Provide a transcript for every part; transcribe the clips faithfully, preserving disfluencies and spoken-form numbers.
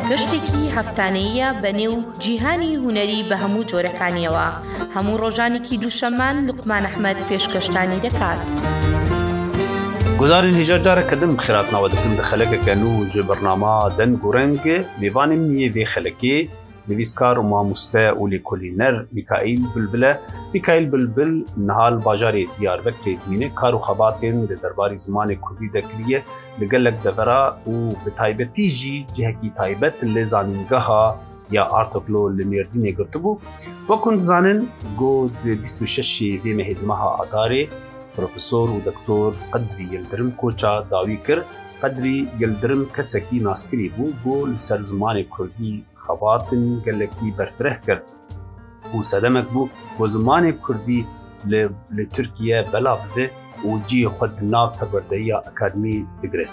گەشتێکی هەفتانەیە بە نێو جیهانی هونەری بە هەموو جۆرەکانیەوە. هەموو ڕۆژانێکی دووشەمان لوقمان ئەحمەد پێشکەشتانی دەکات. گزارین هیجار جارە کردم بخیراتناوە دەکەم دە خەلەکەکەن و ji بەرنامە دەنگ و ڕەنگ میوانم نییە vê xelekê nivîskar û mamoste û lêkolîner Mîkaîl Bilbil e. Mîkaîl Bilbil nihal bajarê Diyarbekirê dibîne kar û xebatên li derbarê zimanê Kurdî de kiriye li gelek devera û bi taybetî jî cihekî taybet li zanîngeha ya Artuklo li Mêrdînê girtibû. Wekum dizanin got di bîst û şeşê vê mehê di meha Adarê Profesor û Doktor Qedrî Yildirim koça dawî kir. Qedrî Yildirim kesekî naskirî bû got li ser zimanê Kurdî xebatin gelekî berfireh kir û sedemek bû ku zimanê Kurdî li li Tirkiye bela bide û ciyê xwe di nav perwerdehiya akademî digire.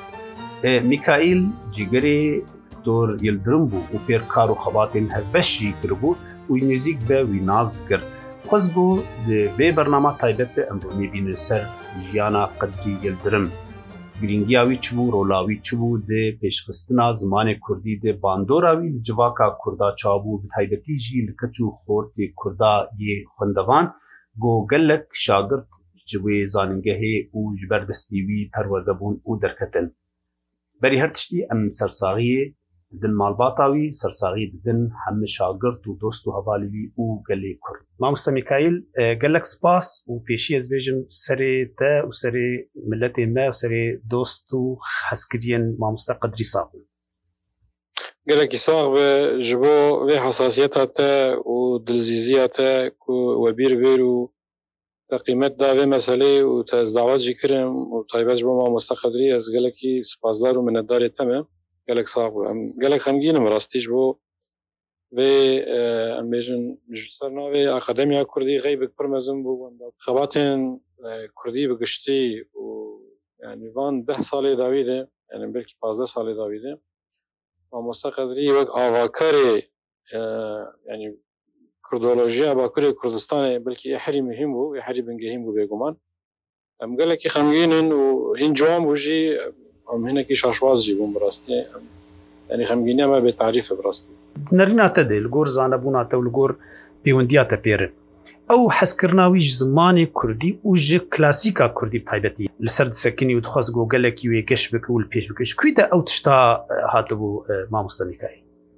Mîkaîl cîgerê Doktor Yildirim bû û pêr kar û xebatên hevbeş jî kiribû û nêzik ve wî naz dikir. Xwez bû di vê bernama taybet de em bînin ser jiyana Qedrî Yildirim. Girîngiya wî çi bû, rola wî çi bû di pêşxistina zimanê Kurdî de bandora wî li civaka Kurda çabû bi taybetî jî li keç û xortê Kurda yê xwendevan got gelek şagirt ji wê zanîngehê û ji ber destê wî perwerde bûn û derketin. Berî her tiştî em sersaxiyê didin malbata wî, sersaxiyê didin hemû şagirt û dost û hevalî wî û gelê Kurd. Mamoste Mîkaîl, gelek spas û pêşî ez bêjim serê te û serê milletê me û serê dost û hezkiriyên Mamoste Qedrî sağ bûn. Gelekî sağ be ji bo vê hesasiyeta te û dilzîziya te ku we bîr bêr û te qîmet da vê meselê û te ez dawet jî kirim û taybet ji bo Mamoste Qedrî ez gelekî spasdar û minnetdarê te me. Gelek sağ bû. Em gelek xemgînim rastî ji bo vê em bêjin ji ser navê Akademiya Kurdî xeybek pir mezin bû. Xebatên Kurdî bi giştî û yani van deh salê dawî de yani belkî pazdeh salê dawî de Mamoste Qedrî wek avakarê yani Kurdolojiya Bakurê Kurdistanê belkî herî mühim bû, herî bingehîn bû bêguman. Em gelekî xemgînin û hîn ciwan bû jî em hinekî şaşwaz jî bûn bi rastî. Yani xemgîniya me bêtarîf e bi rastî. Nerîna te de li gor zanebûna te û li gor pêwendiya te pêr in. Ew hezkirina wî ji zimanê Kurdî û ji klasîka Kurdî bi taybetî li ser disekinî û dixwaz got gelekî wê geş bike û li pêş bike. Ji kûî de ew tişta hatibû Mamoste Mîkaîl?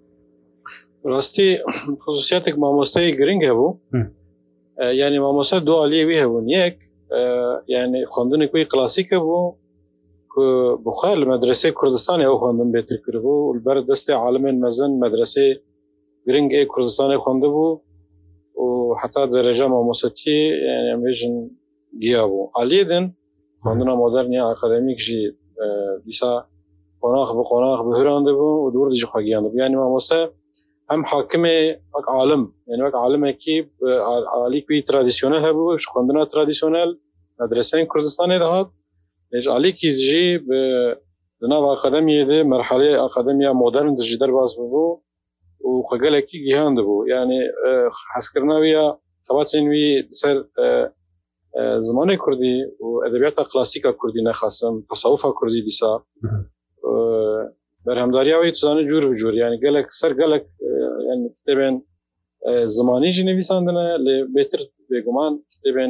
Rastî xususiyatek mamosteyê giring hebû. Yani mamoste du aliyê wî hebûn. Yek yani xwendinê wî klasîk hebû ku bi xwe li medresê Kurdistanê ew xwendin bêtir kiribû û li ber destê alimên mezin medresê giring ê Kurdistanê xwendibû û heta dereja mamostetiyê yani em bêjin giyabû. Aliyê din xwendina modern ya akademîk jî dîsa qonax bi qonax bihirandibû û dûr jî xwe giyandibû. Yani mamoste hem hakimê wek alim yani wek alimekî alîk wî tradisyonel hebû ji xwendina tradisyonel medreseyên Kurdistanê de hat. Ji alîkî jî di nav akademiyê de merheleyê akademiya modern de jî derbas bû û xwe gelekî gihan dibû. Yani hezkirina wî ya xebatên wî di ser zimanê Kurdî û edebiyata klasîka Kurdî nexasim tasawufa Kurdî dîsa berhemdariya wî tu zanî cûr bi cûr yani gelek ser gelek yani kitêbên zimanî jî nivîsandine lê bêtir bêguman kitêbên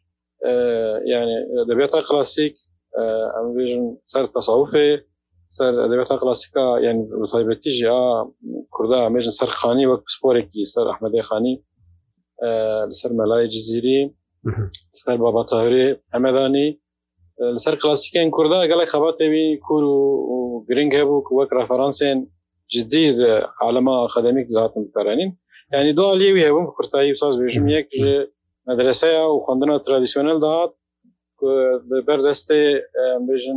yani edebiyata klasîk em bêjin ser tasawufê ser edebiyata klasîka yani bi taybetî jî a Kurda em bêjin ser xanî wek pisporekî ser Ehmedê Xanî li ser Melayê Cizîrî ser Baba Tahirê Hemedanî li ser klasîkên Kurda gelek xebatê wî kûr û giring hebû ku wek referansên ciddî di alema akademîk de hatin bikaranîn. Yani du aliyê wî hebûn bi Kurtayî wisa ez bêjim yek ji medreseya û xwendina tradisyonel de hat ku li ber destê em bêjin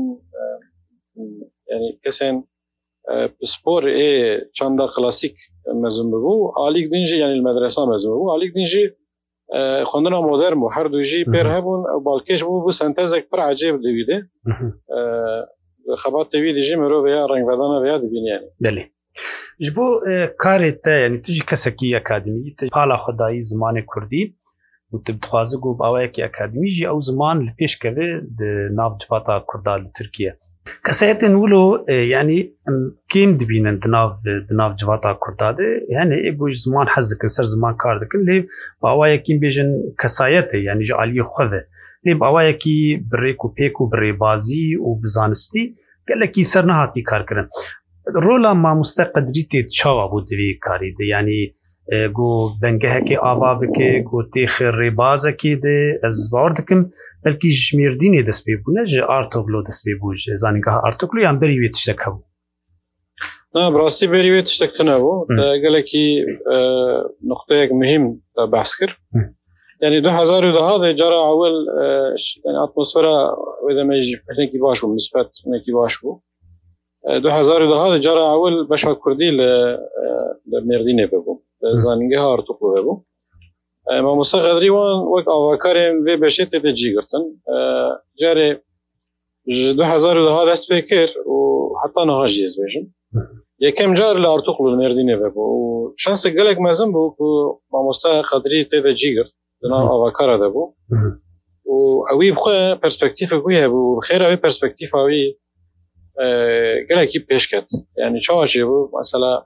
yani kesên spor ê çanda klasîk mezin bibû alîk din jî yani li medresa mezin bibû alîk din jî xwendina modern bû her du jî pêr hebûn ew balkêş bû bu sentezek pir ecêb di wî de xebatê wî de jî mirov ya rengvedana veya dibîne yani. Belê. Ji bo karê te yani tu jî kesekî akademî tu pala xwe dayî zimanê Kurdî û tu dixwazî got bawayekî akademî jî ew ziman li pêş keve di nav civata Kurda li Tirkiye. كسيت نقولوا يعني كين دبينا دناف دناف جواتا كرداده يعني إيجوج زمان حزك سر زمان كاردك اللي بأوايا كين بيجن كسايته يعني جعليه خذه اللي بأوايا كي بريكو بيكو بري بازي وبزانستي قال لك يسرنا هاتي كاركرن رولا ما مستقدريتي تشاوا بودري كاريد يعني جو بنجهكي آبابكي جو تيخر ربازكي ده از باردكم بلکه جمردینی دست بیبونه جه آرتوکلو دست بیبوج زانیگاه آرتوکلو یان بریوی تشتک هبو نه براستی بریوی تشتک تنهبو قال کی نقطه یک مهم بحث کر یعنی دو هزار و ده ده جرا اول یعنی اتمسفر ویده میجی پهنکی باش بو نسبت پهنکی باش بو دو هزار و ده ده جرا اول بشا کردی لمردینه ببو زانیگاه آرتوکلو ببو ما مستقدری وان وقت آوکاریم و بشیت تجی گرتن جاری دو هزار و ده دست بکر و حتی نهاجیز بیشم یکم جار لارتوکلو مردینه ببو و شانس گلک مزن بو که ما مستقدری تجی گرت دنا آوکار ده بو و اوی بخواه پرسپکتیف گویه بو بخیر اوی پرسپکتیف اوی گلکی پیش کت یعنی چاوچه بو مثلا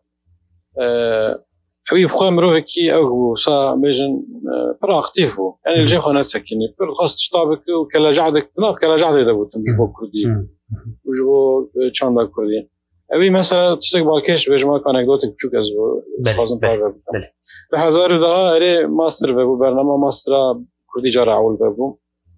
اوی بخواه مروه کی او سا میجن پر اکتیف بو یعنی الجه خانت سکنی پر خواست شتابک و کلا جعدک ناف کلا جعده ده بودم جبو کردی و جبو چاندا کردی اوی مثلا تشتک بالکش بجمع کانکدوتک بچوک از بو خواستم پار بودم به هزار ده اره ماستر ببو برنامه ماستر کردی جارا اول ببو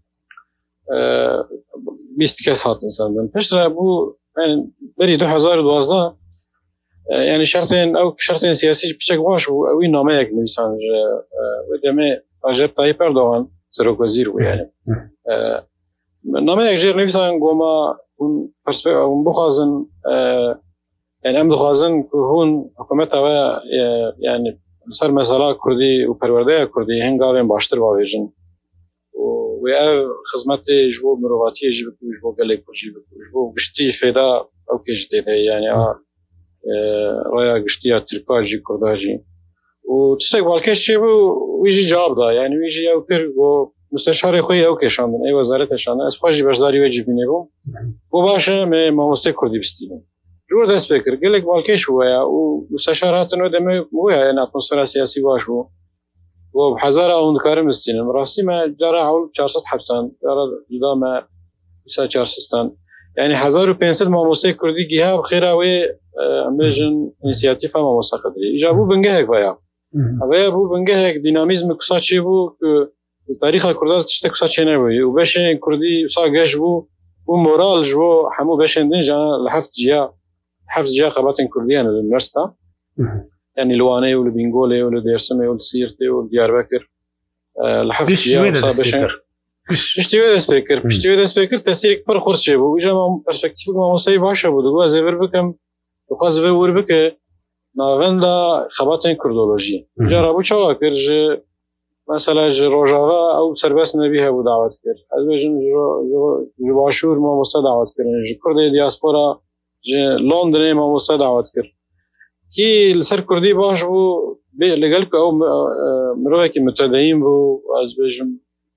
بیست کس هات انسان دن پشتر بو بری دو هزار دوازده يعني شرطين أو شرطين سياسي بشكل واش وين ناميك نويسان ودمي رجب طيب أردوغان سروك وزير ويعني ناميك جير نويسان قوما ون برسبك ون بخازن يعني أم دخازن هون حكومتها يعني صار مسألة كردي وبروردية كردي هنقاوين باشتر باويجن ويا خدمتي جبو مرواتي جبو جبو قلق جبو جبو قشتي فدا أو كجدي يعني رايا قشتيا تركاجي كرداجي وتستيق بالكش شيء ويجي جواب ده يعني ويجي أو كير ومستشار خوي أو كيشاندن أي وزارة شاندن أسفاجي باشداري ويجي بينهم وباشا ما ما مستيق كردي بستيلين جور ده سبيكر قلك بالكش هو ومستشارات إنه دم هو يعني أتمسفر سياسي واش هو وبحزارة أو نكارم مستيلين مراسي ما جرى حول چهارصد حبسان جرى جدا ما بسا چهارصد يعني هزار و پانصد ما مستيق كردي جهة بخيرة وي اميجن انيشياتيف ما مستقدري اجابو بنگهك ويا هذا بو بنگهك ديناميزم كساچي بو تاريخ كردات تشت كساچي نه بو وباش كردي ساگش بو ومورال جو حمو باش ندنجا لحفت جيا حفت جيا قباتن كرديان اليونيفرسيتا يعني لواني ولا بنغولي ولا ديرسمي ولا سيرتي ولا دياربكر لحفت جيا باش اشتوي سبيكر اشتوي سبيكر تاثير پر خرچه بو اجا ما پرسپکتیو ما مصاي باشه بو دو ازور بكم وخاز به ور بکه ناوندا خباتن کردولوژی جرا بو چا کرج مثلا ج روجاوا او سربس نبیه بو دعوت کرد از بجن جو جو باشور ما مست دعوت کرد ج کرد دیاسپورا ج لندن ما مست دعوت کرد کی لسر کردی باش بو لگل کو مروه کی متدین بو از بجن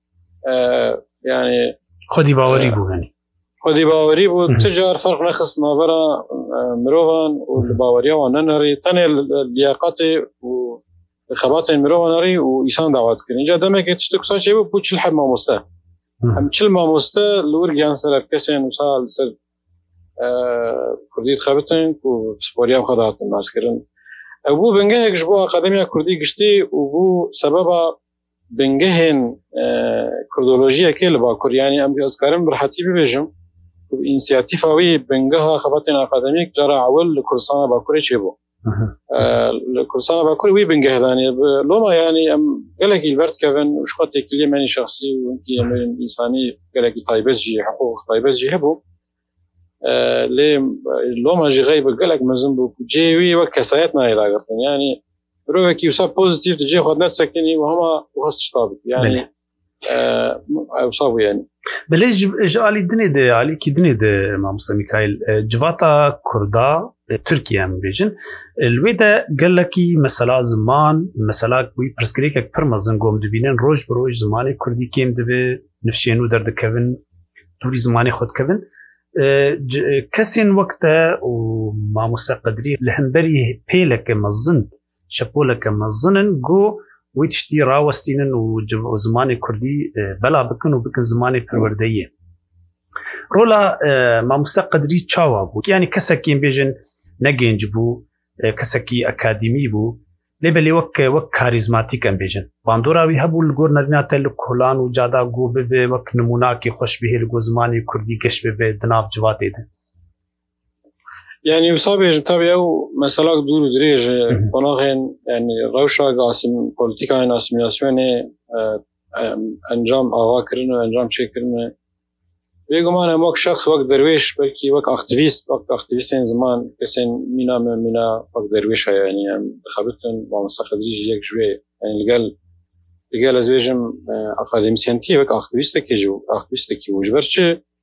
يعني خدي باوري بو يعني خدي باوري بو تجار فرق نخص نابرا مروان والباوريا وننري تاني اللياقاتي وخباتي مروانري وإيسان دعوات كرين جا دمك تشتك ساشي بو بوچ الحب ما مستا هم چل ما مستا لورجيان سر افكسين وصال سر كرديت خبتن وسبوريا وخدات الناس كرين وبو بنجهك جبو أكاديميا كردي قشتي وبو سببا بنجهن كردولوژيا كيل باكر يعني أم أذكرهم برحتي ببيجم إنسياتيفاوي بنجها خبطنا أكاديميك جرى أول كورسانا باكوري شيبو الكورسانا باكوري وي بنجه يعني لوما يعني أم قالك البرد كفن وش خاطر كلمة ماني شخصي وإنتي أمين إنساني قالك طيبات جي حقوق طيبات جي هبو ليه لوما جي غيب قالك مزنبو جيوي وكسايتنا إلى قرطن يعني روح كي وصاب بوزيتيف تجي خد نتسكني وهما وخص شطابك يعني وصابوا يعني بليش جالي دني ده علي كي دني ده مع مستر ميكائيل جواتا كردا تركيا مبيجن الويدا قال لك مثلا زمان مثلا وي برسكريك برمزن قوم دبينن روج بروج زماني كردي كيم دبي نفشينو درد كفن دوري زماني خد كفن کەسێن وەکتە و مامۆستا قەدری لە هەمبەری پێلەکە مەزن شەپۆلەکە مەزنن گۆ وی تشتی ڕاوەستینن و زمانی کوردی بەلا بکن و بکن زمانی پەروەردەیە ڕۆلا مامۆستا قەدری چاوا بوو یعنی کەسێکیان بێژن نەگەنج بوو کەسێکی ئەکادمی بوو لێبەلێ وەک وەک کاریزماتیکەم بێژن باندۆراوی هەبوو لە گۆر نەرناتە لە کۆلان و جادا گۆ ببێ وەک نموناکی خۆش بهێ لە گۆ زمانی کوردی گەشت ببێ دناو جواتێدە يعني وصاب تابع أو مثلا دور دريج قناعين يعني روشة قاسم بوليتيكا إن أسمياسيونه أنجام أواكرنا أنجام شيء كرنا بيجو أنا موك شخص وقت درويش بلكي وقت أكتيفيست وقت أكتيفيستين زمان كسين منا منا وقت درويش يعني خبرتن ومستقدري جيك شوي يعني لقال لقال أزواجم أكاديميسيانتي وقت أكتيفيست كيجو أكتيفيست كي وجبرش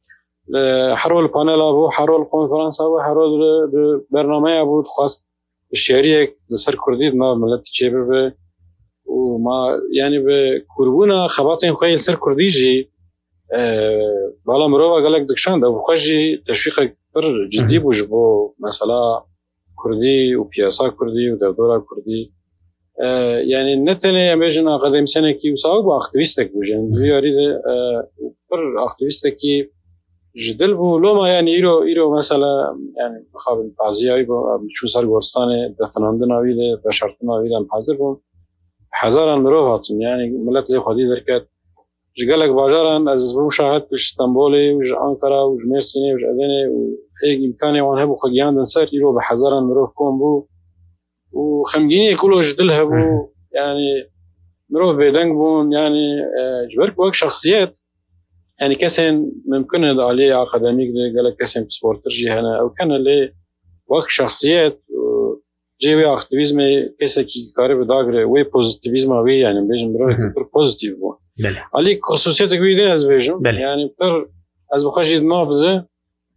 حرول البانل أبو حرول الكونفرنس أبو حرول برنامج أبو خاص الشريك لسر كردي ما ملت تجيبه وما يعني بكربونا خباتين خيل سر كردي جي بالا مروه قالك دكشان ده بخشي تشويق كبر جدي بوجبو مثلا كردي وبياسا كردي ودردورا كردي يعني نتني امجنا قديم سنه كي وصاوب اكتيفيستك بوجن زياريد بر اكتيفيستك كي جدل بو لوما يعني ايرو ايرو مثلا يعني مخابل بعضيای شو سر گورستان دفناندنا ویله بشرطنا ویله حاضر بو هزاران مروه هاتم يعني ملت لي خدي دركت جالك باجاران از بو شاهد اسطنبول و انقره و مرسینی و ادنه و هيك امكاني وان هبو خجيان دنسر يرو بحزاران مروف كون بو وخمجيني كله جدلها بو يعني مروف بيدنگ بون يعني جبرك وقت شخصيات يعني كسن ممكن هذا عليه اكاديميك قالك كسن سبورتر جي هنا او كان اللي وقت شخصيات جيبي اكتيفيزم كسكي قارب داغره وي بوزيتيفيزم وي يعني بيجن مروف بوزيتيف بو عليك خصوصيات كبيرة از بيجم يعني بر از بخشي نافذة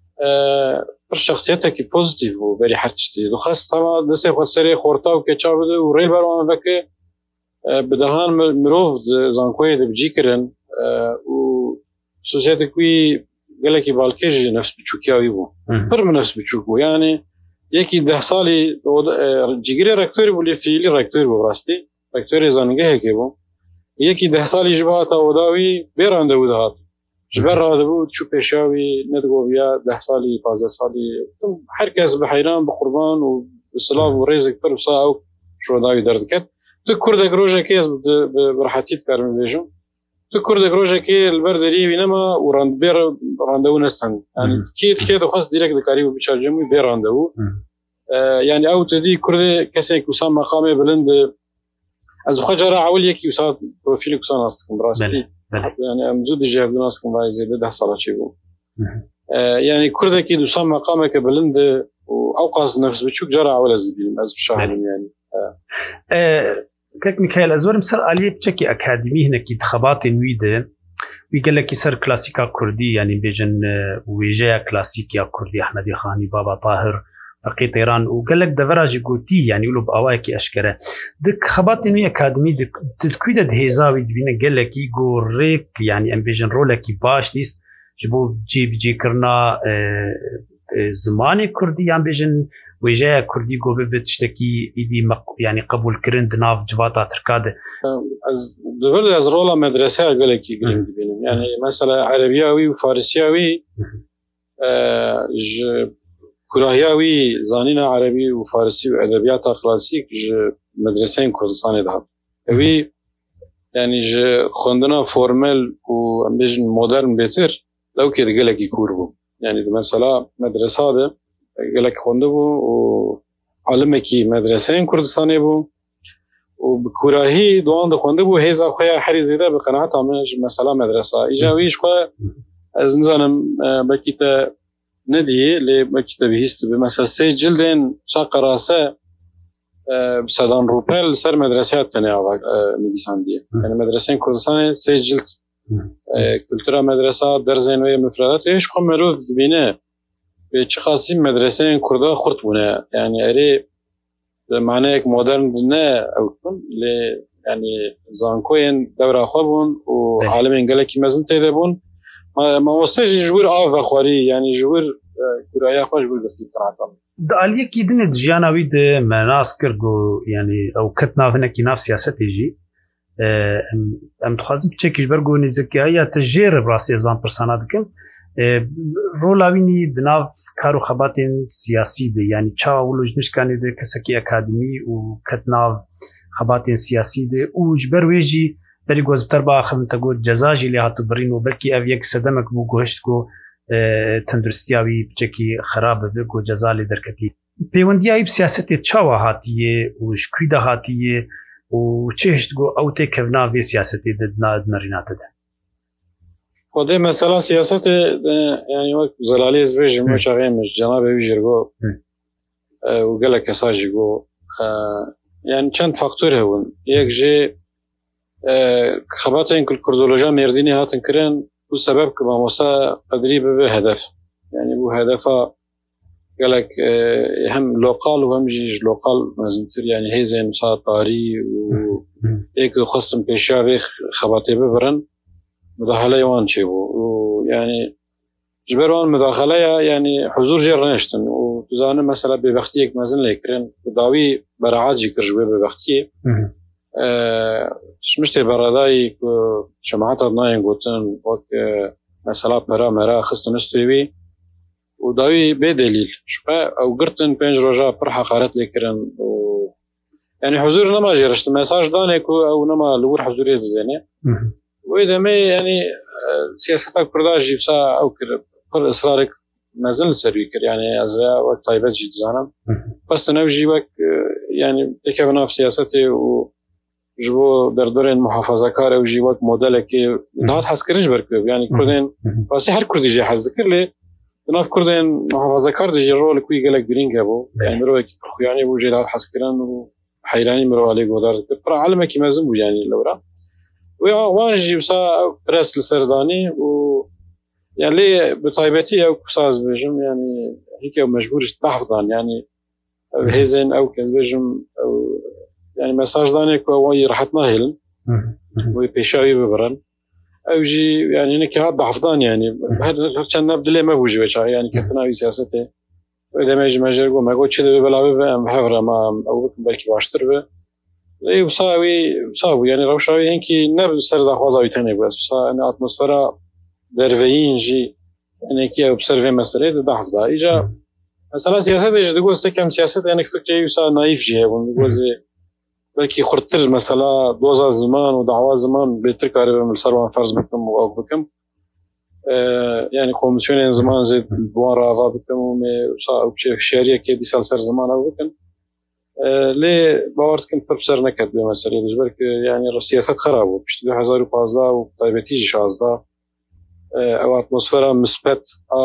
بر شخصيتها كي بوزيتيف وبري حرتشتي دو خاص طبعا دسي خد سري خورتا وكيتشار بده وريل بروان ذاك بدهان مروف زانكوي دي بجيكرن و خصوصيات كوي قالك بالكيج نفس بتشوكياوي بو بر من نفس بتشوكو يعني يكي ده صالي جيجري ركتوري بولي فيلي ركتوري براستي ركتوري زانجه هيك بو یکی ده سالی جبهات آوداوی بیرانده بود هات جبر راده بود چو پیشاوی ندگو بیا ده سالی پازده سالی هر کس به حیران به قربان و به صلاح و ریزک پر بسا او شو داوی درد کد تو کردک روژه که از برحتیت کارم بیجم تو کردک روژه که البردری وینما و راند بیر رانده و نستن یعنی کیت که دو خاص دیرک دکاری و بچار جمعی بیرانده و یعنی او تدی کرده کسی کسان مقامه بلند از خجرة عول يكي وصار بروفيلك وصار ناستكم براستي يعني أمزود الجهة بناسكم باي زي ده صلاة شيء آه يعني كرده كي دوسان مقامك بلند وأوقاز نفس بتشوك جرى عول الزبيل از بشاهد يعني آه. آه كيك ميكائيل أزور مثال عليه بشكي أكاديمي هنا كي انتخابات نويدة ويقال لك يصير كلاسيكا كردي يعني بيجن ويجا كلاسيكيا كردي أحمدي خاني بابا طاهر فقيه إيران وقال لك دفراج قوتي يعني يقولوا بأواكي أشكره دك خباتني أكاديمي دك تدكويدة دهيزاوي دبينا قال لك يقول ريك يعني أم بيجن رولكي باش ديست جبو جيب جي كرنا زماني كردي يعني بيجن وجاء كردي قو بتشتكي إيدي يعني قبول كرند ناف جواتا تركاده دبل از رولا مدرسة قال لك يعني مثلا عربياوي وفارسياوي كراهياوي زانينا عربي وفارسي وأدبيات كلاسيك مدرسين كردستان ده وي يعني ج خندنا فورمال وأمبيج مودرن بيتر لو كده قالك يكوربو يعني مثلا مدرسة ده قالك خندبو وعلمكي مدرسين كردستاني بو وبكراهي دوان ده خندبو هيزا خويا حريزي ده بقناعة عمج مثلا مدرسة إيجاويش خويا از نزانم بكيتا ندي لمكتب هيست بمثلا سي جلدين شاق راسه بسدان روبل سر مدرسات تنيا نيسان دي يعني مدرسين كردستان سي جلد كلترا مدرسة درزين وهي مفردات ايش خو مروف بينه بيش خاصين مدرسين كردا خرط بنا يعني اري معناك مودرن دنا او كن ل يعني زانكوين دوره خوبون وعالمين قالك مازن تيدبون مامۆستا ژوور ئاو بەخۆری ینی ژوور کورایی خۆش بگرتی قڕاتم دالیەکی دنێت ژیاناوی د مەناس کرد و ینی ئەو کەت ناوهنێکی ناو سیاسەتێژی ئەم دخوازم بچێکیش بەرگ و نزیکایە تە ژێرە ڕاستی ئێزان پرسانە دکم ڕۆلاوینی دناو کار و خەباتێن سیاسی دێ ینی چاوە ولۆژنشکانی دێ کەسێکی ئەکادمی و کەت ناو خەباتێن سیاسی دێ و ji ber wê jî berî gozbiter biaxivin te got ceza jî lê hatu birîn û belkî ev yek sedemek bû gohişt ku tenduristiya wî biçekî xerab bibe ku ceza lê derketî. Pêwendiya wî bi siyasetê çawa hatiye û ji kûî de hatiye û çi hişt got ew tê kevna vê siyasetê de dinarîna te de. Xwedê mesela siyasetê yani wek Zelalî ez bêjim weş axêmiş cenabê wî jî got û gelek kesa jî got yani çend faktor hebûn yek jê xebatên kurdoloja Mêrdînê hatin kirin û sebeb ki mamosta qedirî bibe hedef yani bu hedefa gelek hem lokal û hem jî ji lokal mezintir yani hêzên sa tarî û êk xwestin pêşiya vê xebatê bibirin müdahaleyê wan çêbû û yani ji ber wan müdahaleya yani huzur jê rêneştin û tu zanim mesela bêbextiyek mezin lê kirin û dawî berahat jî kir ji wê bêbextiyê شمشتê beredayî ku cemaeta nayên gotin wek mesela pera mera xistin üstê wî û dawî bêdelîl ji we ew girtin pênc roja pir heqaret lê kirin û yani huzur nema jê riştin mesaj danê ku ew nema li wir huzurê dizêne wê demê yani siyaseta Kurda jî wisa ew kir pir ısrarek mezin li ser wî kir yani ez rêya wek taybet jî dizanim xwestin ew jî wek yani dikevin nav siyasetê û ji bo derdorên muhafazakar ew jî wek modelekê dihat hezkirin ji ber ku yani Kurdên rastî her Kurdî jê hez dikir lê di nav Kurdên muhafazakar de jî rolek wî gelek girîng hebû yani mirovekî pirxuyanî bû jê dihat hezkirin û heyranî mirova lê godar dikir pir elimekî mezin bû yani li wira wê wan jî wisa pres li ser danî û yani lê bi taybetî ew kusa ez bêjim yani hîk ew mecbûr ji behf dan yani ew hêzên ew ez bêjim ew yani mesaj danê ku ew rahet nahêlin wê pêşiya wî bibirin ew jî yani hinekî hat behfdan yani her çend neb dilê me bû ji wê çaxê yani ketina wî siyasetê wê demê ji me jê got me got çi dibe bela bibe em hevre ma ew bikin belkî baştir be lê wisa wî wisa bû yani rewşa wî hinkî ne bi ser daxwaza wî tenê bû ez wisa yani atmosfera derveyîn jî hinekî ew bi ser vê meseleyê de behf da îca mesela siyasetê jî digot stekem siyaset yani fikirê wisa naîf jî hebûn digot zê belkî xurttir mesela doza ziman û dawa ziman bêtir karibim li ser wan ferz bikim û ew bikim yani komisyonên ziman zê bi wan re ava bikim û me şeriyekê dîsal ser ziman ew bikin lê bawer dikim pir ser neket bê meseleyê ji ber ku yani siyaset xerab bû piştî du hezar û panzdeh û taybetî jî şazda ew atmosfera misbet a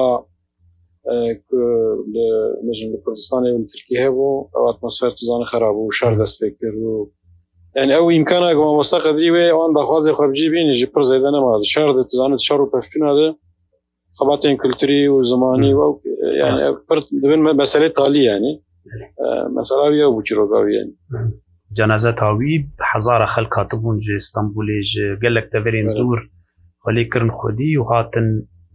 ku li Kurdistanê û li Tirkiyê hebû ew atmosfer tu zanî xerab û şer dest pê kir û yani ew îmkana ku mamosta qedirî wê wan daxwazê xwe bicî bînî jî pir zêde nema şer de tu zanî şer û pevçûna de xebatên kulturî û zimanî wew yani pir dibin meselê talî yani mesela wî ew bû çîroka wî yani cenazeta wî hezara xelk hatibûn ji Stenbolê ji gelek deverên dûr xwelê kirin xwedî û hatin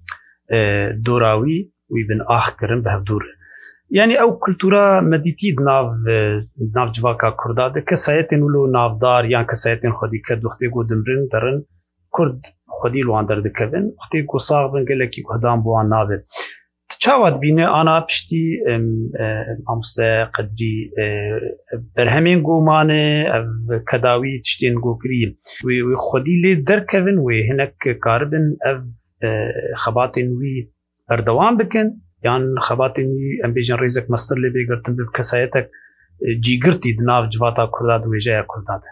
dora wî wî bin ah kirin bi hevdûr yani ew kultura medîtî di nav nav civaka Kurda de kesayetên wilo navdar yan kesayetên xwedîker wextê ku dimrin derin Kurd xwedî li wan derdikevin wextê ku sax bin gelekî guhdan bi wan nabe çawa dibîne ana piştî mamoste qedirî berhemên gomanê ev kedawî tiştên gokirî wê wê xwedî lê derkevin wê hinek karibin ev xebatên wî berdewam bikin yan xebatên wî em bêjin rêzek mestir lê bêgirtin bi kesayetek cîgirtî di nav civata Kurda di wêjeya Kurda de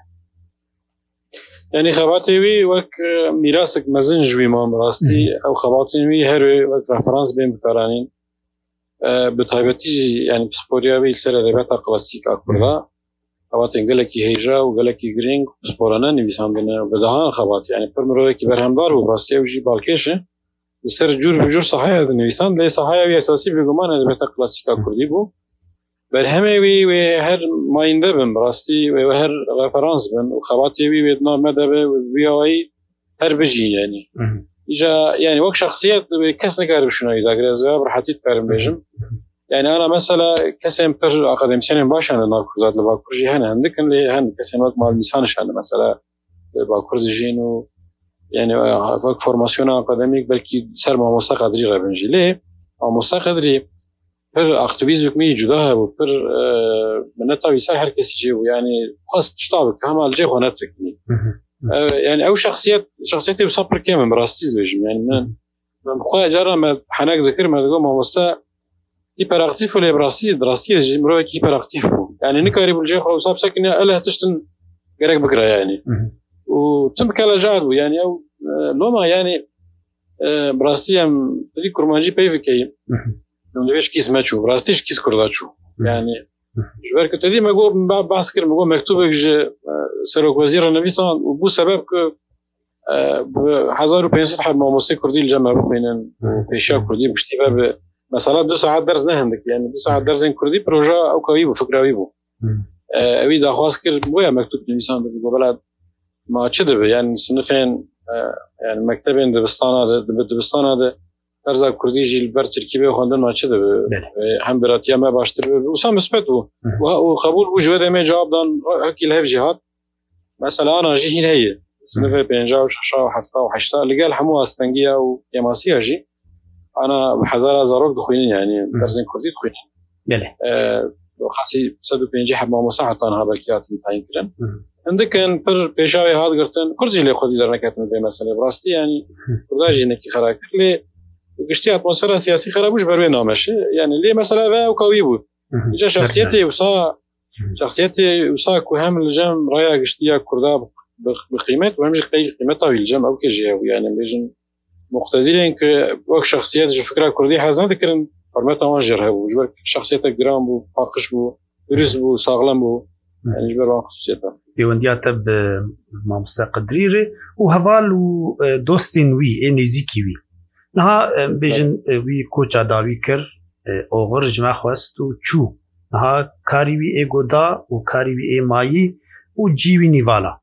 yani xebatê wî wek mîrasek mezin ji wî mam rastî ew xebatên wî her wê wek referans bên bikaranîn bi taybetî jî yani pisporiya wî li ser edebiyata klasîk a Kurda xebatên gelekî hêja û gelekî girîng pisporane nivîsandine bi dehan xebat yani pir mirovekî berhemdar bû rastî ew jî balkêş e li ser cûr bi cûr sahaya dinivîsand lê sahaya wî esasî bêguman edebiyata klasîk a Kurdî bû berhemê wî wê her mayînde bin rastî wê her referans bin û xebatê wî wê di nav me de be wî awayî her bijî yani إجا يعني وقت شخصيات كس نكارب شنو يداقر زواب راحتي كارم بيجم يعني أنا مثلا كسم بر أكاديميين باش أنا ناكوزات لباكورجي هنا عندك اللي هن كسم وقت مال ميسانش أنا مثلا باكورجي جينو يعني وقت فورماسيون أكاديميك بلكي سر ما مستقدري ربنجي ليه أو مستقدري بر أكتيفيزم مي جداها وبر من نتاوي سر هر كسي جيو يعني خاص تشتابك هم الجي خونات سكني يعني أو شخصيات شخصيتي بصبر كامل براستيز بيجم يعني من من خويا جرى ما حناك ذكر ما تقول ما مستا هيبر اكتيف ولا براستيز براستيز جمرو هيبر اكتيف يعني نكاري بالجي خو صاب سكن الا تشتن قريك بكره يعني وتم كلا جادو يعني او لوما يعني براستيام دي كرمانجي بيفكي لو ليش كيس ماتشو براستيش كيس كرداتشو يعني جبر كنت دي ما جو باسكر ما جو مكتوب سروك وزير النبيسان وبو سبب ك هزار وبينصد حب موسيقى كردي الجامعة بينن بيشا كردي بشتيفا مثلا دو ساعات درس نهندك يعني دو ساعات درس كردي بروجا أو كويبو فكرة ويبو أبي دا خاص كر بويا مكتوب النبيسان بقولاد ما تشدب يعني سنفين يعني مكتبين دبستانا دبستانا ده درس كردي جيل بر تركيبه وخاندن ما تشدب هم براتيا ما باشتر وسام سبتو وقبول وجوده ما جواب دان هكي الهف جهات مثلا أنا جي هي سنفة بينجا وشاشة وحفتا وحشتا لقى الحموة استنجية ويماسية جي أنا بحزارة زاروك دخوينين يعني درزين كردي دخوينين بله أه خاصي سدو بينجي حب ما مساحة أنا هبالكيات متعين كرن عندك كان بر بيشاوي هاد قرتن كردي اللي خدي درنكات من مثلا براستي يعني كرداجي نكي خراك لي قشتي أتموسفيرا سياسي خرابوش بروي نامش يعني ليه مثلا بقى وكويبو إجا شخصيتي وصا شخصيتي وصا كوهم الجام رايا قشتيا كردا بقيمة وهمش قيمتها في الجامعة أو كجيا يعني بيجن مقتدرين كوك شخصيات جو فكرة كردية حزنا ذكرن فرمتها وانجرها وجبر شخصيتها جرام بو باقش بو بريز بو صاغلم بو يعني جبر وان خصوصيتها يونديا تب ما مستقدريري وهبال ودوستين وي انيزيكي وي نها بيجن وي كوچا داوي كر اوغر جمع خواستو چو نها كاري وي ايغو دا و كاري وي اي مايي و جيوي نيوالا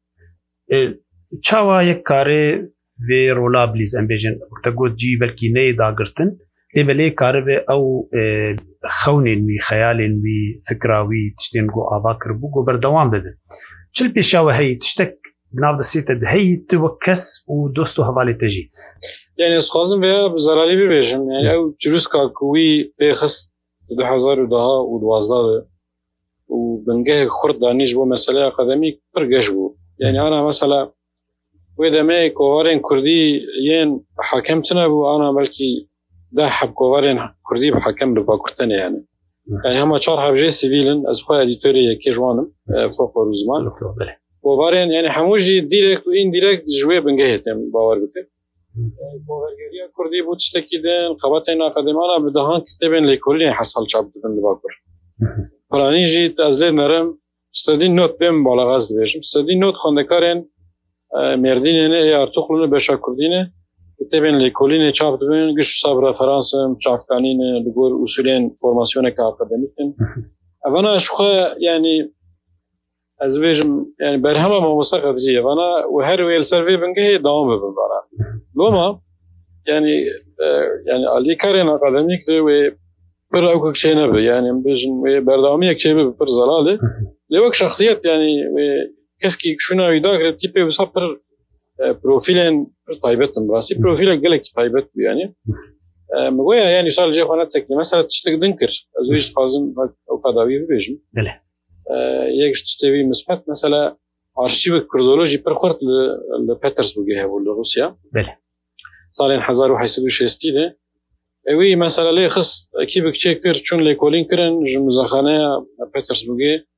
چاوا یک کاره وی رولا بلیز ام بیجن تگود جی بلکی نه داگرتن لیبلی کاره و او خونین وی خیالین وی فکراوی تشتین گو آوا کربو گو بردوام بده چل پیشاوه هی تشتک بناف دستیت هی تو کس و دوستو حوالی تجی يعني اسخازم بها بزرالي بيجم يعني او جروس كاكوي بيخص دو هزار ودها ودوازده وبنجه خرد دانيش بو مسألة أكاديميك برجش بو يعني أنا مثلا وإذا ما كوارين كردي ين حكمتنا بو أنا بلكي ده حب كوارين كردي بحكم بباكرتنا يعني يعني هم شرح بجي سيفيلن أزخوا إديتوري كيجوانم فوق روزمان كوارين يعني حموجي ديريكت وإن ديريكت جوي بنجهتهم باور بكر كوارجريا كردي بو تشتكيدن قباتنا أكاديمانا بدهان كتبين لكلين حصل شعب بن باكر فلاني جيت أزلي نرم استدين نوت بهم بالا غاز دبيجم استدين نوت خاندكارين مردينه يا ارتقلونه بشا كردينه كتبين لكولينه چاپ دبن گش صبر فرانسم چافکانینه لگور اصولين فورماسيون كاكاديميكن انا شخه يعني از بيجم يعني برهمه ما مستقدريه وانا وهر ويل سيرفي بنجي دوام ببرا لوما يعني يعني علي كارين اكاديميك و بر اوك شينه يعني بيجم بردامي كشي بر زلاله لوك شخصيات يعني كسكي شنو يداغر تيبي وصبر بروفيلين طيبت براسي بروفيل قالك طيبت يعني مغويا يعني صار جي خونات سكني مثلا تشتك دنكر ازويش قازم او قداوي بيجم بله يجش تشتوي مثبت مثلا ارشيف كردولوجي برخورت لبيترسبورغ ولا روسيا بله صار هزار وحيسبو شستيده وي مثلا لي خص كيبك تشيكر شون لي كولين كرن جمزخانه بيترسبورغ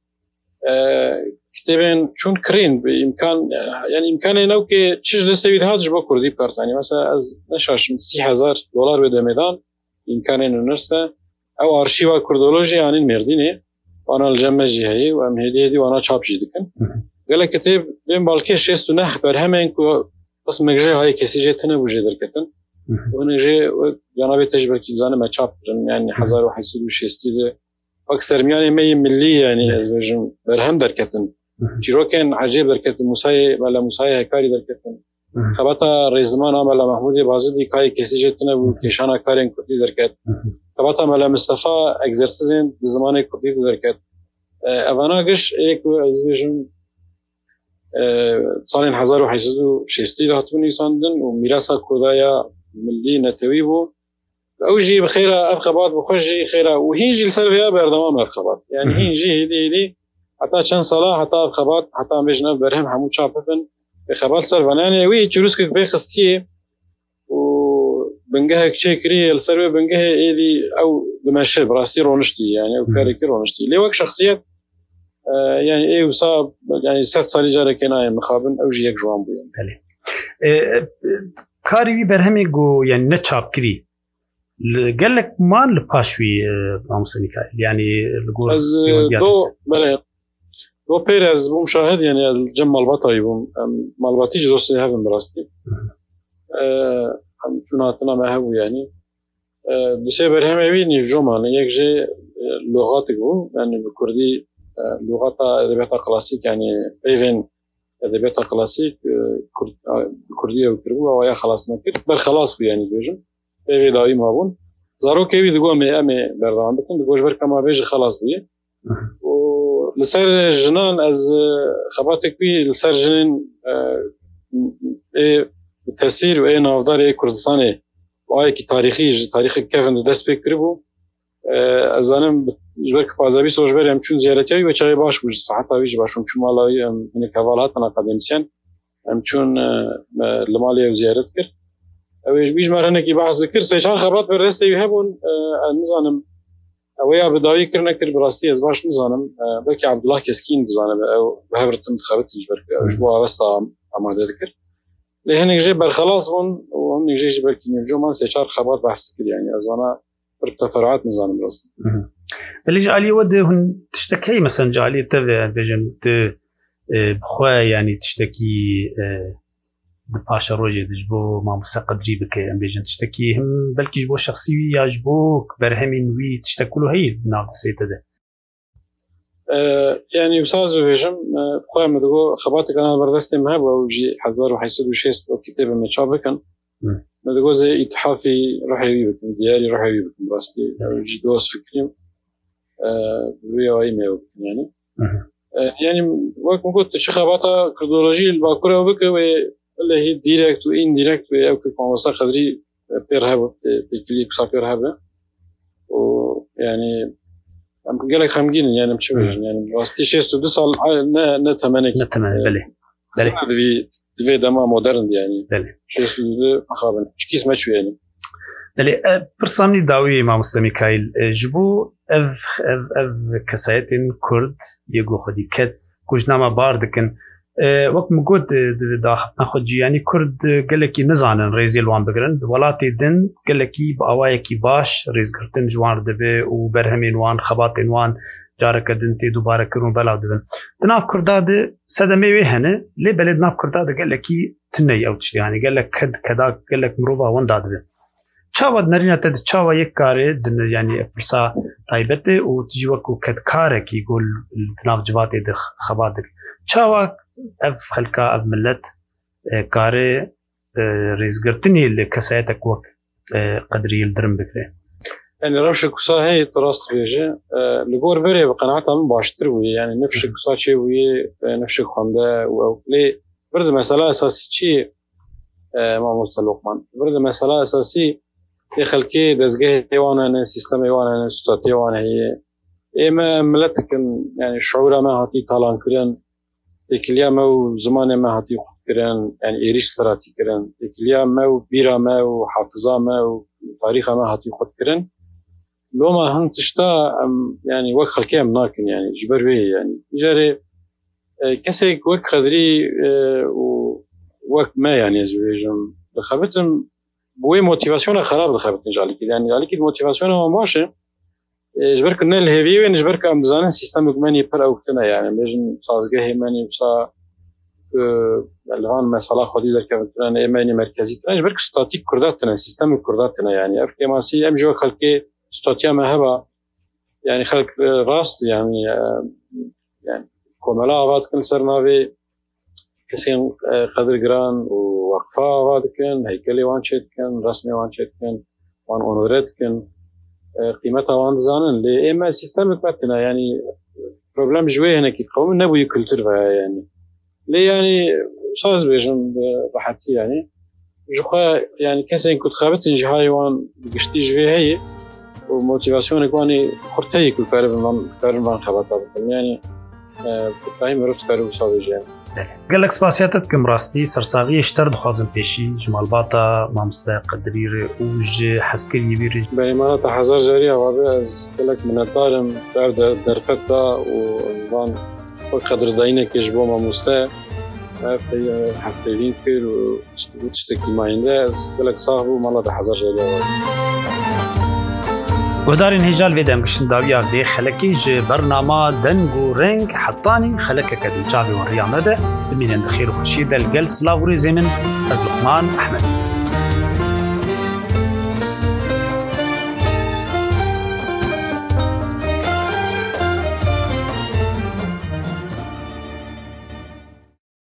كتابين شون كرين بإمكان يعني إمكانه إنه كي تشجع لسوي هذا جبا كردي بارت يعني مثلا از نشاش سی هزار دلار بده ميدان إمكانه إنه نسته أو أرشيوا كردولوجي يعني المردينه وأنا الجمع جهي وأم هدي هدي وأنا شاب جدكن قال كتاب بين بالكي شيست ونح برهمين كو بس مجرى هاي كسي جتنا بوجدر كتن ونجى جنابي تجربة كيزانه ما شاب يعني هزار وحيسد وشيستي ده أكثر يعني مية ملي يعني از بجم برهم دركتن جيروكن عجيب دركتن موسى ولا موسى هكاري دركتن خباتا رزمان عمل محمود بازدی کای کسی جتنه و کشانا کارین کردی درکت خباتا مال مصطفی اگزرسیزن زمان کردی درکت اوانا گش یک از بیشتر سال هزار و هشتصد و شصت هاتون یساندن و میراث کردایا ملی نتوی بو اوجی بخیر افخبات بخوشی خیر و هیچ لسر بیا بردوام افخبات یعنی هیچی هدی هدی حتی چند ساله حتی افخبات حتی میشنه برهم همون چاپن بخبات سر فنانه وی جروس که بخستیه و بنجه كشكري السر بنجه إلي أو بمشي براسي رونشتي يعني أو كاريكي رونشتي لي وك شخصيات آه يعني إيه وصاب يعني ست سالي جاري كنا مخابن أو جيك جوان بيان. بله. كاري برهمي جو يعني نتشاب كري. قال لك ما لباشوي ناموسني كاي يعني الجور. از دو بله دو بيرز بمشاهد يعني الجمع البطاي بم مالباتي جزء هذا براستي. آه هم جناتنا ما هو يعني دوسي برهم يبيني جمعنا يكجي لغات جو يعني بكردي لغات أدبيات كلاسيك يعني إيفن أدبيات كلاسيك كرد كردية وكربوها ويا خلاص نكر بل خلاص يعني بيجن إيفي دايم هون زارو كيفي دقوا مي أمي بردان بكون دقوش بركة ما بيجي خلاص بيه ولسر جنان از خباتك بي لسر جنين إيه تأثير وإيه نافدار إيه كردستاني وآيه كي تاريخي تاريخي كيفن دست بكربو أزانم جبرك بازابي سوجبر هم چون زيارتي وچاي باش بوج صحتا ويج باشم چون مالاوي من كوالاتنا قديمسيان هم چون لمالي وزيارت كر او بيج مرهنه كي بحث ذكر سيشان خبرات بالرستي يهبون نظانم اويا بداوي كرنا كر براستي از باش نظانم بكي عبد الله كسكين بزانم او بهبرتم خبرت جبرك او جبوا وسطا اماده ذكر لهن يجي برخلاص بون وهم يجي جبرك نجوم سيشار خبرات بحث كر يعني ازوانا التفرعات نظام براستي اللي جالي ود هن تشتكي مثلا جالي تبع بيجن بخوا يعني تشتكي باشا روجي دجبو ما مستقدري بك ام بيجن تشتكي هم بلكي جبو شخصي يعجبوك برهمين وي تشتكلو هي ناقص سيته ده أه يعني استاذ بيجن بخوا مدغو خباتك انا بردست مهب وجي هزار وحيصد وشيست كتاب متشابكن مدغو زي اتحافي راح يجيبك دياري راح يجيبك براستي جي دوس فكري أه وي ميو يعني أه يعني وقت قلت شخباتا كردولوجي الباكوره وبك اللي هي ديريكت وإن ديريكت أو كونسا خدري بيرهاب بكليك سافيرهاب ويعني أم قال لك خمجين يعني مش يعني واستي شيء استودي صار نتمنى نتمنى بله بله في في دما مودرن يعني بله شيء استودي أخابن كيس ما شو يعني بله برسامني داوي مع مستمع كايل جبو أف أف أف كسائتين كرد يجو خدي كد كوجنامة باردكن وقت مقود داخل ناخد يعني كرد قال لك نزعن ريزي الوان بقرن ولاتي دن قال لك بأوايكي باش ريز كرتن جوان دبي وبرهمين وان خباطين وان جارك دنتي دوباره كرون بلا دبن ناف كرداد سدمي وهنا لي بلد ناف كرداد قال لك تني او تشتي يعني قال لك كد كذا قال لك مروبا وان داد چاود نرينا تد چاوا یک کاره دن يعني برسا تايبته و تجوكو كد كاره كي يقول ناف جواتي د خبادك چاوا اف خلقا اف ملت كاره ريزغرتني اللي كسايتك وك قدري الدرم بكره يعني روش كسا هي تراست بيجي لغور بري بقناعتها من باشتر وي يعني نفس كسا شي وي نفس خونده و لي برد مساله اساسي شي ما مستلقمان برد مساله اساسي في خلقي دزغه حيوانه سيستم حيوانه ستات حيوانه هي اما ملتك يعني شعور ما هاتي طالان كرن تكليا ما زمان ما هاتي كرن يعني ايريش سراتي كرن تكليا ما بيرا ما وحافظه ما وتاريخ ما هاتي خد كرن لو ما هم تشتا يعني وقت خلقي مناكن يعني جبر بيه يعني جاري كسيك وقت خدري ووقت ما يعني زوجهم دخبتهم بوي موتيفاسيون خراب دخبتن جالي يعني جالي كي موتيفاسيون ما ماشي جبرك نل هيفي وين جبرك ام دزان سيستم ماني بر اوقتنا يعني بيجن سازگه ماني بسا الان مثلا خودي در كان ايماني مركزي جبرك ستاتيك كرداتنا سيستم كرداتنا يعني اف كما سي ام جو خلقي ستاتيا ما هبا يعني خلق راست يعني يعني كملا وقت كل سرناوي كسين قدر جران و وقفة واد كان هيكلي وان شيت كان رسمي وان شيت كان وان اونوريت كان قيمتها وان زانن لي اما سيستم تبعتنا يعني بروبلم جوي هنا كي قوم نبوي كولتور يعني لي يعني شاز بيجن بحثي يعني جو crois يعني كان كنت خابت نجي هاي وان قشتي جوي هي وموتيفاسيون كواني خرتي كل كارب من كارب من خبطة يعني بتاعي مرفت كارب صادق يعني قال لك سباسياتك كم راستي سرساغي اشتر دخوازم بيشي جمال باطا ما مستاق قدرير وج حسكري يبير بني ما تحذر جارية وابز قال لك من الدارم تعرف درفتا وان قدر داينك يجبو ما مستاق في حفلين كل وتشتكي ما عنده قال لك صاحبه ما لا تحذر جارية ودارين هجال فيدم قشن داويا في خلقي جي برنامج دنگو رنگ حطاني خلقك كدو جابي وريا مدى بمين بخير وخشيدة القل سلافوري زمن أز لقمان أحمد